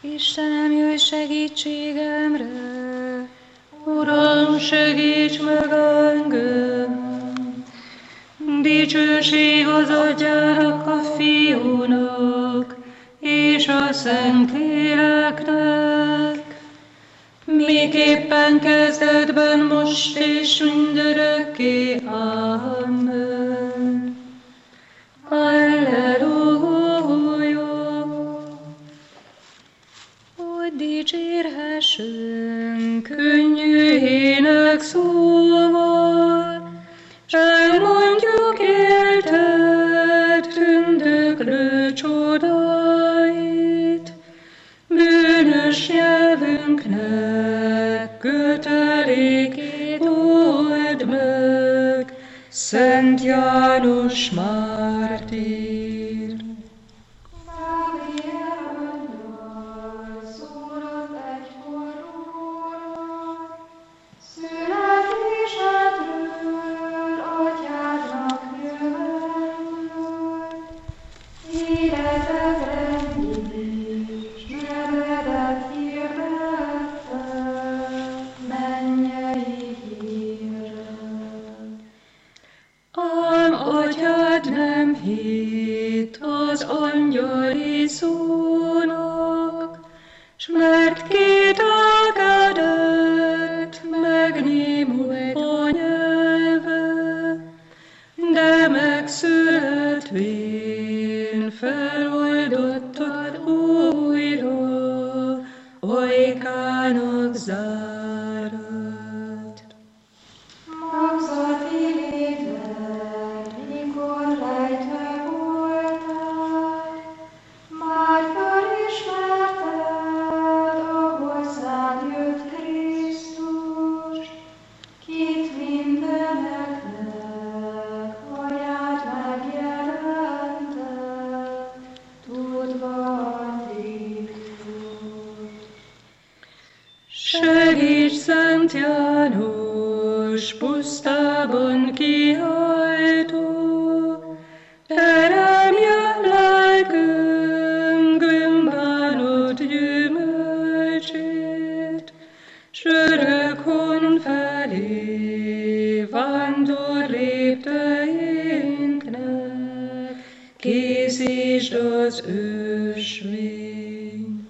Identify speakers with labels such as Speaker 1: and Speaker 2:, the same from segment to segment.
Speaker 1: Istenem, jöjj segítségemre! Uram, segíts meg engem! Dicsőség az Atyának, a Fiúnak, és a Szentléleknek, miképpen kezdetben, most és mindörökké. Amen. Alleluja! Hogy dicsérhessünk könnyű ének szóval, s elmondjuk élted tündöklő csodáit, bűnös nyelvünknek kötelékét old meg, Szent János mártír. Az angyali szónak, s mert kételkedett, megnémult a nyelve, de megszületvén feloldottad újra ajkának zárat.
Speaker 2: Magzati léted, mikor rejtve voltál, már felismerted, ahogy hozzád jött Krisztus, kit mindeneknek atyád megjelente, tudva Krisztus.
Speaker 1: Segíts, Szent János, pusztában kihajtó, teremje lelkünk gömbánott gyümölcsét, s örök hon felé vándor lépteinknek, készítsd az ösvényt.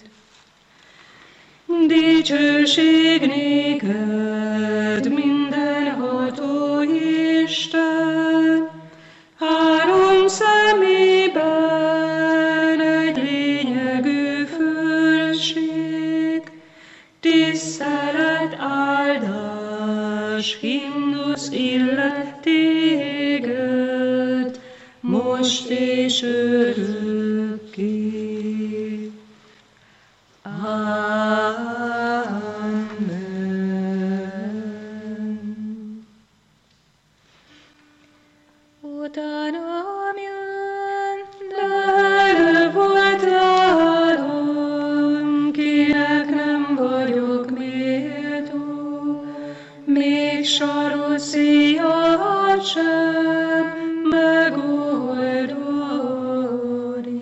Speaker 1: Dicsőség néked, mindenható Isten, három szemében egy lényegű fölség, tisztelet, áldás, himnusz illet téged, most és örökké. Amen. Utánam jön, de el volt nálam, kinek nem vagyok méltó, még sarocíjat sem megoldani.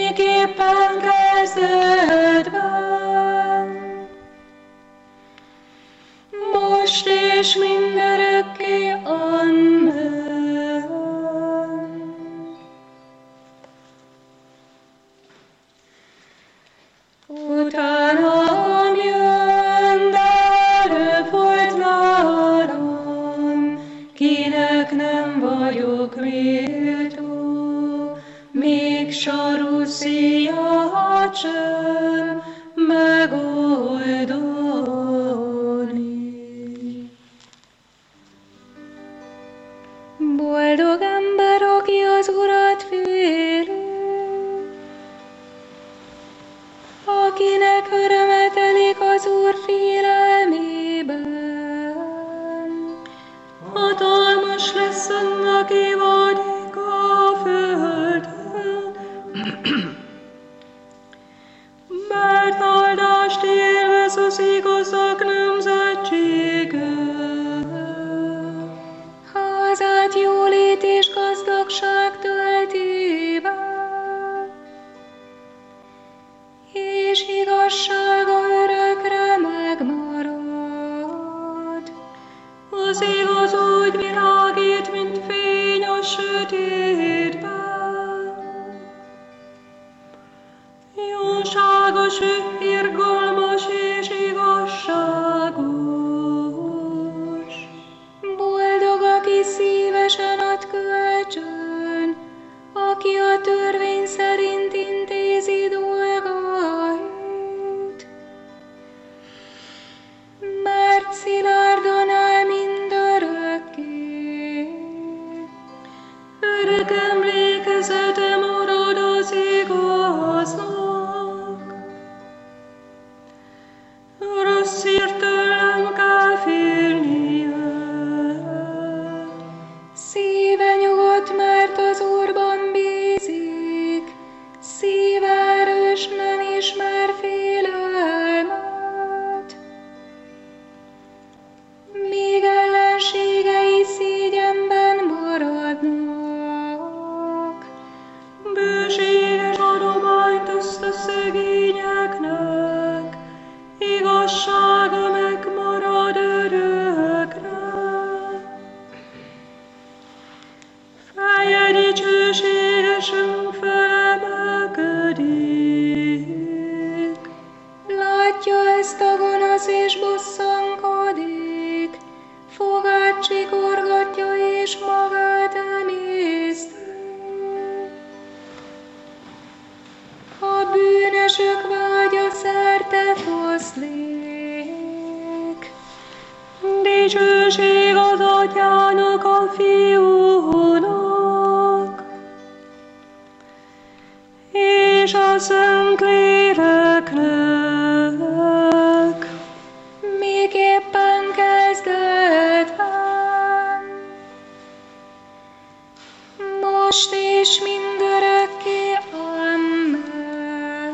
Speaker 1: miképpen kezdetben, most és mindörökké. Amen. Utánam jön, de előbb volt nálam, kinek nem vagyok méltó, még sarú szíjat sem megoldani. Boldog ember, aki az Urat féli, akinek öröme telik az Úr félelmében. Hatalmas lesz annak évadik a földön, mert áldást élvez az igazak nemzetsége. Házát jólét és gazdagság tölti be, és igazsága örökre megmarad. Az igaz úgy világít, mint fény a sötétben. Jóságos, irgalmas és igazságos. Boldog, aki szívesen ad kölcsön, aki a törvény szerint intézi dolgait, mert szilárdan áll mindörökké. Örök emlékezete marad az igaznak, rossz hírtől nem kell félnie. Szíve nyugodt, mert az Úrban bízik, szíve erős, nem ismer félelmet. Míg ellenségei szégyenben maradnak, bőséges adományt oszt a szegényeknek, igazsága megmarad örökre. Feje dicsőségesen felemelkedik. Látja ezt a gonosz és bosszankodik, fogát csikorgatja és magát emészti. A bűnösök vágya szerte foszlik. Dicsőség az Atyának, a Fiúnak, és a Szentléleknek, miképpen kezdetben, most és mindörökké. Amen.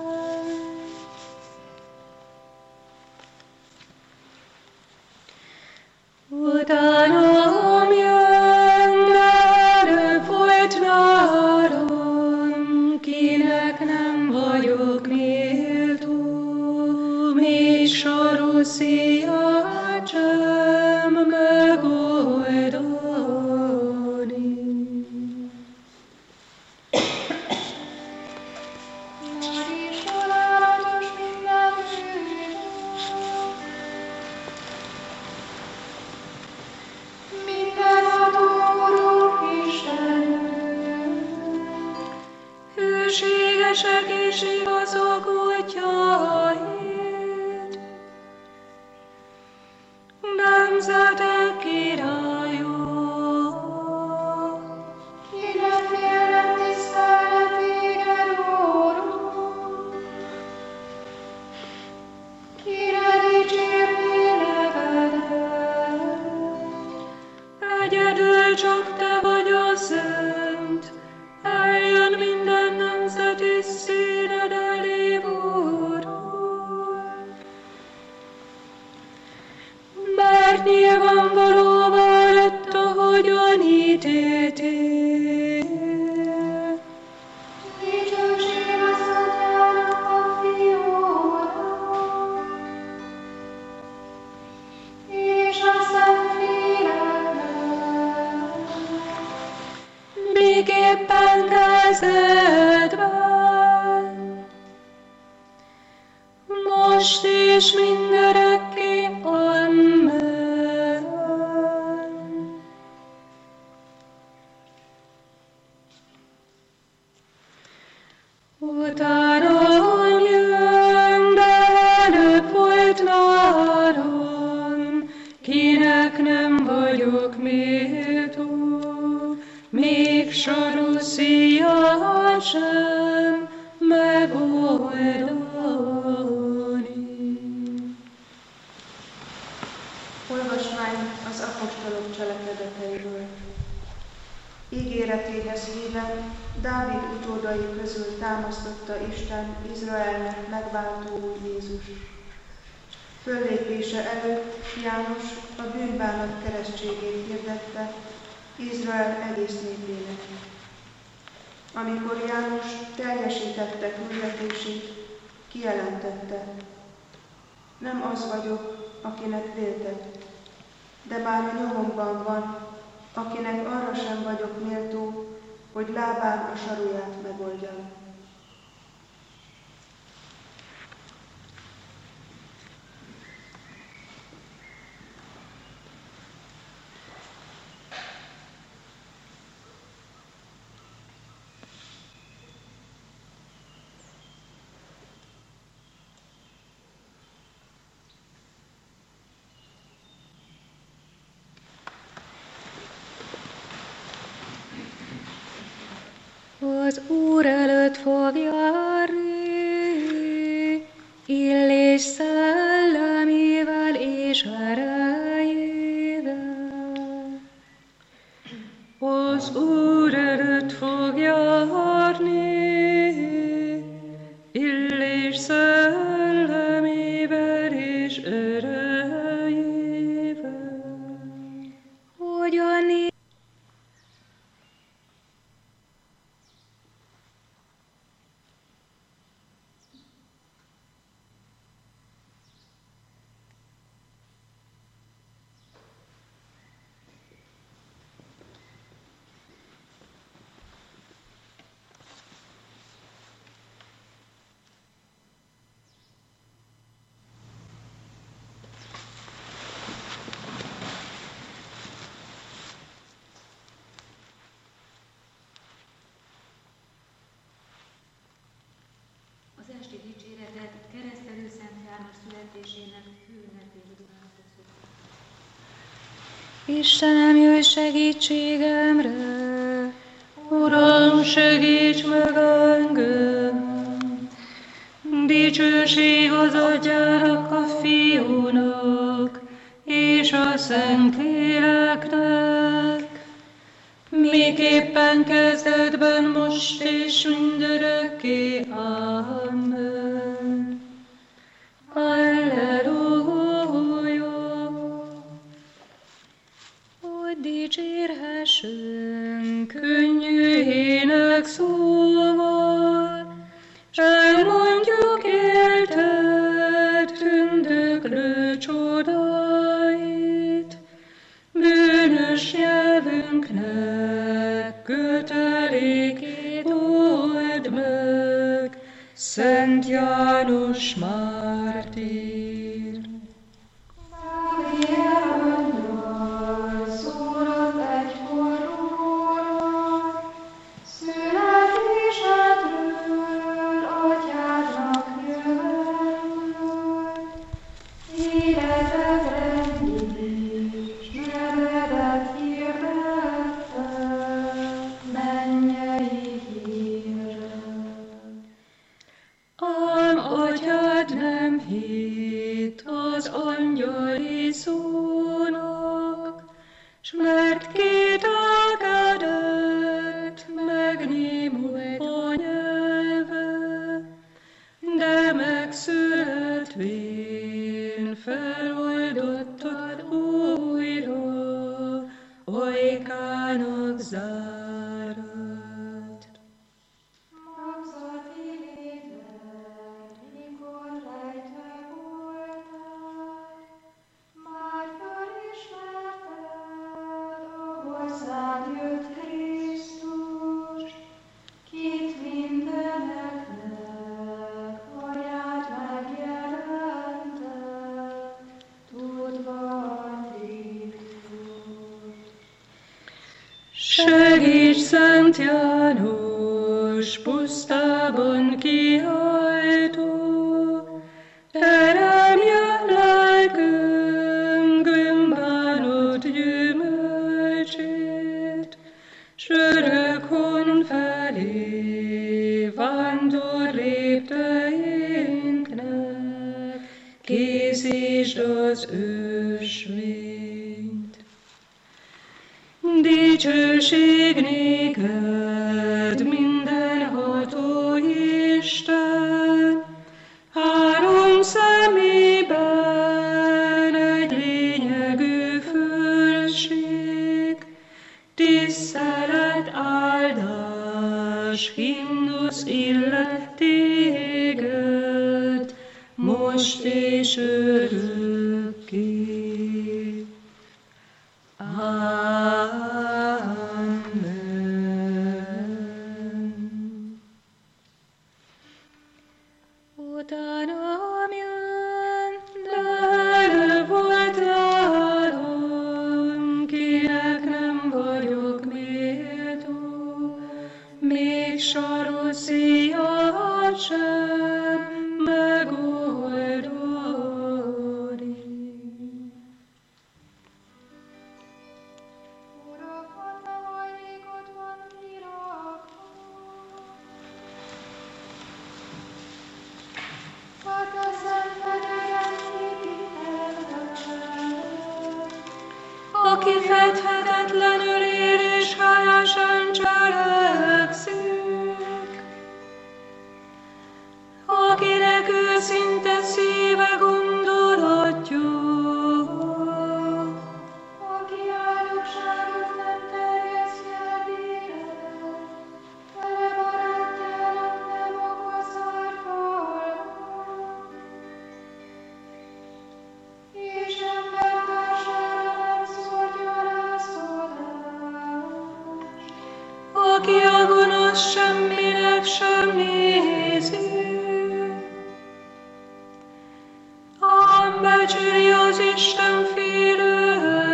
Speaker 1: Utánam jön, de előbb volt nálam, kinek nem vagyok méltó, még sarú szíjat sem megoldani. Nagy és csodálatos minden mindenható Urunk Istenünk, hűségesek és igazok útjait, nemzetek királya. Kinek félnek tisztelet téged, Úrunk? Kire dicsérni nevedet? Egyedül csak te vagy a szent, eljön minden nemzet és színed elé, Úrunk. most és mindörökké. Amen. Utánam jön, de előbb volt nálam, kinek nem vagyok méltó, még saruszíját sem megoldani.
Speaker 3: Olvasmány az apostolok cselekedeteiről. Ígéretéhez híven Dávid utódai közül támasztotta Isten Izraelnek megváltó úr Jézus. Föllépése előtt János a bűnbánat keresztségét hirdette Izrael egész népének. Amikor János teljesítette küldetését, kijelentette: nem az vagyok, akinek véltek, de már a nyomomban van, akinek arra sem vagyok méltó, hogy lábán a saruját megoldjam.
Speaker 1: Az Úr előtt fog járni, illés szellemével és erejével. Az Úr előtt fog járni, illés szellemével és erejével. Hogyan
Speaker 4: Az esti dicséretet Keresztelő Szent János születésének főünnepéül imádkozzuk.
Speaker 1: Istenem, jöjj segítségemre! Uram, segíts meg engem! Dicsőség az Atyának, a Fiúnak és a Szentléleknek, miképpen kezdetben, most és mindörökké. Amen. Alleluja! Hogy dicsérhessünk könnyű ének szóval, elmondjuk élted tündöklő csodáit, bűnös nyelvünknek kötelékét old meg, Szent János mártír. Ám atyád nem hitt az angyali szónak, s mert kételkedett, megnémult a nyelve, de megszületvén feloldottad újra ajkának zárat.
Speaker 2: Kit mindeneknek atyád megjelent.
Speaker 1: János, pusztában kihajtó, teremje lelkünk gömbánott gyümölcsét, s örök hon felé vándor lépteinknek, készítsd az ösvényt. Dicsőség néked, mindenható Isten, három szemében egy lényegű fölség, tisztelet, áldás, himnusz illet téged, most és örökké. Amen. Utánam jön, de volt nálam, kinek nem vagyok méltó, még saroszíjat sem megoldani. Aki fedhetetlenül él és helyesen cselekszik, akinek őszinte szíve gondolatja,
Speaker 2: Aki áldogságot nem terjeszti el véred, vele barátjának nem okoz ártalmat, és embertársára nem szórja rászólást.
Speaker 1: aki a gonosz semminek sem nézi, becsüli az Isten félő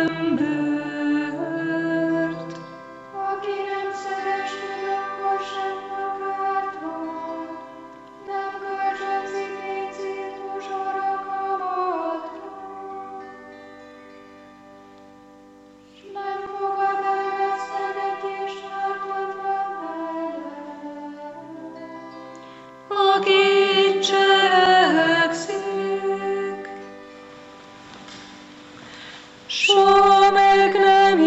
Speaker 1: embert.
Speaker 2: Aki nem szeresni, akkor sem árthat, nem kölcsönzi pénzét uzsora kamatra, s nem fogad el vesztegetést ártatlan mellett.
Speaker 1: Aki így cselekszik, soha meg nem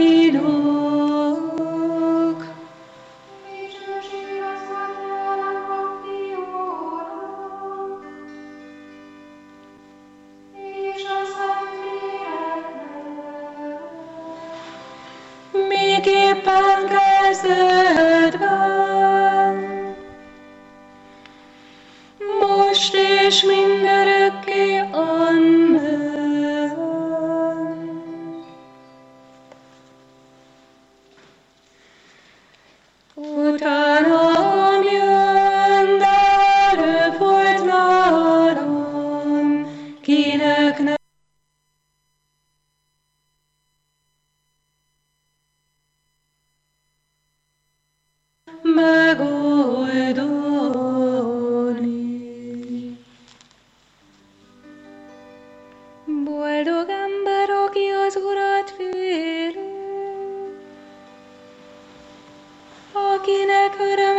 Speaker 1: inok.
Speaker 2: Dicsőség az Atyának, a Fiúnak, és a Szentléleknek,
Speaker 1: Miképpen kezdetben, most és mindörökké. Amen. Utánam jön, de előbb volt nálam, kinek nem megoldani. Boldog ember, aki az Urat féli, akinek öröm